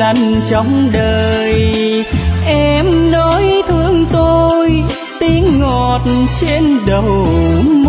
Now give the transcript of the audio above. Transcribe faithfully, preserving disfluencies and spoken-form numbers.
lành trong đời. Em nói thương tôi tiếng ngọt trên đầu